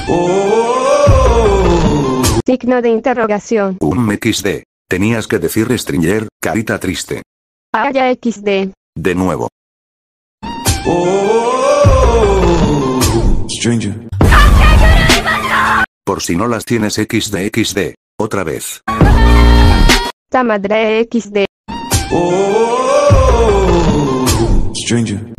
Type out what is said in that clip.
Signo de interrogación. XD. Tenías que decir Stringer, carita triste. Aya XD. De nuevo. Stranger. Por si no las tienes XD. Otra vez. Ta madre XD. Stranger.